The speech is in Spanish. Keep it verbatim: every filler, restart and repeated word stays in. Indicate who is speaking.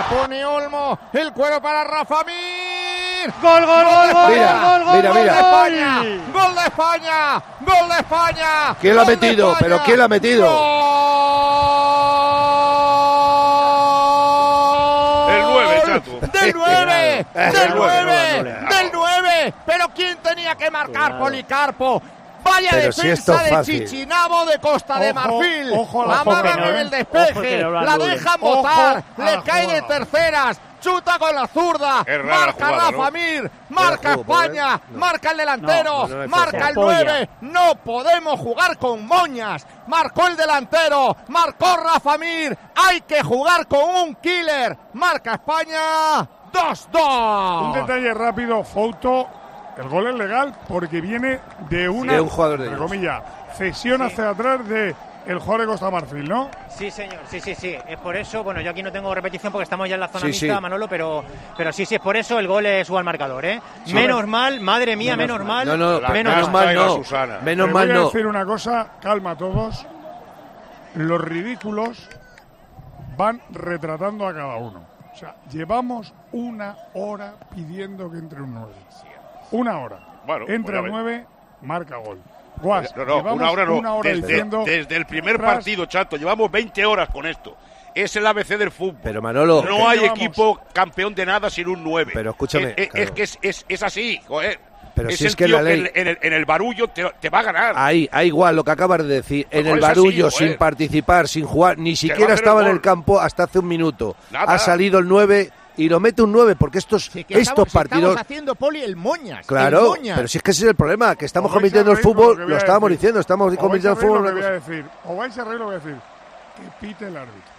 Speaker 1: pone Olmo, el cuero para Rafa Mir.
Speaker 2: Gol, gol, gol, gol,
Speaker 3: mira,
Speaker 2: gol, gol,
Speaker 3: mira,
Speaker 2: gol,
Speaker 3: mira.
Speaker 2: gol.
Speaker 1: España, gol de España, gol de España.
Speaker 3: ¿Quién lo ha
Speaker 1: gol de
Speaker 3: metido?
Speaker 1: España.
Speaker 3: ¿Pero quién lo ha metido?
Speaker 1: ¡Gol!
Speaker 4: El nueve, chato.
Speaker 1: Del nueve,
Speaker 3: El
Speaker 1: del
Speaker 3: nueve,
Speaker 1: nueve, del nueve. Pero ¿quién tenía que marcar?
Speaker 2: Claro.
Speaker 1: Policarpo. Vaya
Speaker 3: Pero si esto
Speaker 1: defensa
Speaker 3: es
Speaker 1: de
Speaker 3: fácil.
Speaker 1: Chichinabo de Costa de
Speaker 5: Ojo,
Speaker 1: Marfil.
Speaker 5: ojo a la
Speaker 1: Amaga
Speaker 5: foca,
Speaker 1: con
Speaker 5: ¿no?
Speaker 1: el
Speaker 2: Ojo
Speaker 1: despeje,
Speaker 2: que no lo
Speaker 1: la
Speaker 2: anule.
Speaker 1: dejan
Speaker 5: Ojo
Speaker 1: botar,
Speaker 5: a
Speaker 1: le
Speaker 5: la
Speaker 1: cae de
Speaker 5: jugada.
Speaker 1: terceras. Chuta con la zurda,
Speaker 4: Es rara la
Speaker 1: marca
Speaker 4: jugada,
Speaker 1: Rafa
Speaker 4: ¿no?
Speaker 1: Mir, marca
Speaker 3: juego, ¿puede?
Speaker 1: España,
Speaker 3: No.
Speaker 1: marca el delantero,
Speaker 2: No,
Speaker 3: no, no hay
Speaker 1: marca
Speaker 3: forma.
Speaker 1: el
Speaker 2: Polla.
Speaker 1: nueve. No podemos jugar con moñas. Marcó el delantero, marcó Rafa Mir. Hay que jugar con un killer. Marca España dos dos.
Speaker 5: Un detalle rápido, Fouto. El gol es legal porque viene de una,
Speaker 3: De un jugador de
Speaker 5: entre
Speaker 3: ellos.
Speaker 5: comillas, cesión hacia atrás de el jugador de Costa Marfil, ¿no?
Speaker 2: Sí, señor, sí, sí, sí. Es por eso, bueno, yo aquí no tengo repetición porque estamos ya en la zona
Speaker 3: Sí,
Speaker 2: mixta,
Speaker 3: sí.
Speaker 2: Manolo, pero, pero sí, sí, es por eso el gol es al marcador, ¿eh? Menos mal, madre mía, menos, mal.
Speaker 3: No, no,
Speaker 4: La
Speaker 3: menos
Speaker 4: casta
Speaker 3: mal
Speaker 4: y la
Speaker 3: no.
Speaker 4: Susana.
Speaker 3: Menos
Speaker 5: Te
Speaker 3: mal
Speaker 5: voy a
Speaker 3: no.
Speaker 5: decir una cosa, calma a todos. Los ridículos van retratando a cada uno. O sea, llevamos una hora pidiendo que entre un nueve. Una hora.
Speaker 4: Bueno,
Speaker 5: Entra
Speaker 4: pues
Speaker 5: el
Speaker 4: ya
Speaker 5: nueve, marca gol. Guas,
Speaker 4: No, no,
Speaker 5: llevamos
Speaker 4: una hora no.
Speaker 5: una hora
Speaker 4: desde,
Speaker 5: diciendo,
Speaker 4: desde el primer
Speaker 5: tras-
Speaker 4: partido, chato, llevamos veinte horas con esto. Es el A B C del fútbol.
Speaker 3: Pero Manolo,
Speaker 4: no hay
Speaker 5: llevamos-
Speaker 4: equipo campeón de nada sin un nueve.
Speaker 3: Pero escúchame,
Speaker 4: Es, es-
Speaker 3: claro.
Speaker 4: es que es, es, es así, joder.
Speaker 3: Pero
Speaker 4: es
Speaker 3: si
Speaker 4: el
Speaker 3: es que
Speaker 4: tío
Speaker 3: la ley-
Speaker 4: en, el, en el barullo te, te va a ganar.
Speaker 3: ahí, ahí igual lo que acabas de decir, en
Speaker 4: Mejor
Speaker 3: el
Speaker 4: es así,
Speaker 3: barullo,
Speaker 4: joder.
Speaker 3: sin participar, sin jugar, ni
Speaker 4: va a
Speaker 3: siquiera
Speaker 4: hacer
Speaker 3: estaba
Speaker 4: el
Speaker 3: en el
Speaker 4: gol.
Speaker 3: campo hasta hace un minuto.
Speaker 4: Nada.
Speaker 3: Ha salido el nueve y lo mete un nueve, porque estos,
Speaker 1: Si es que
Speaker 3: estos
Speaker 1: estamos, si
Speaker 3: partidos...
Speaker 1: estamos haciendo Poli el moñas. el
Speaker 3: Claro,
Speaker 1: moñas.
Speaker 3: pero si es que ese es el problema, que estamos
Speaker 5: Os vais a
Speaker 3: convirtiendo el
Speaker 5: reír con
Speaker 3: fútbol,
Speaker 5: que voy
Speaker 3: lo
Speaker 5: a
Speaker 3: estábamos
Speaker 5: decir.
Speaker 3: diciendo, estamos
Speaker 5: Os vais a
Speaker 3: convirtiendo el
Speaker 5: reír
Speaker 3: fútbol
Speaker 5: lo
Speaker 3: en
Speaker 5: que
Speaker 3: una
Speaker 5: voy a
Speaker 3: cosa.
Speaker 5: decir. O vais a reír lo que voy a decir. Que pite el árbitro.